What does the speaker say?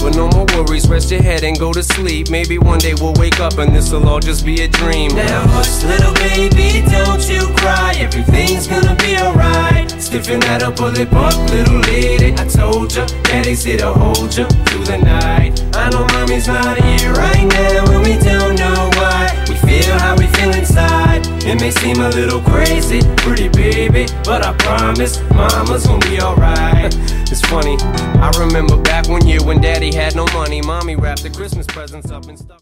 But no more worries, rest your head and go to sleep. Maybe one day we'll wake up and this'll all just be a dream. Now hush, little baby, don't you cry. Everything's gonna be alright. Stiffen that up, pull it up, little lady. I told ya, daddy's here to hold ya through the night. I know mommy's not here right now, and we don't know why. We feel how we feel inside. It may seem a little crazy, pretty baby, but I promise mama's gonna be alright. It's funny, I remember back one year when daddy had no money. Mommy wrapped the Christmas presents up and stuff.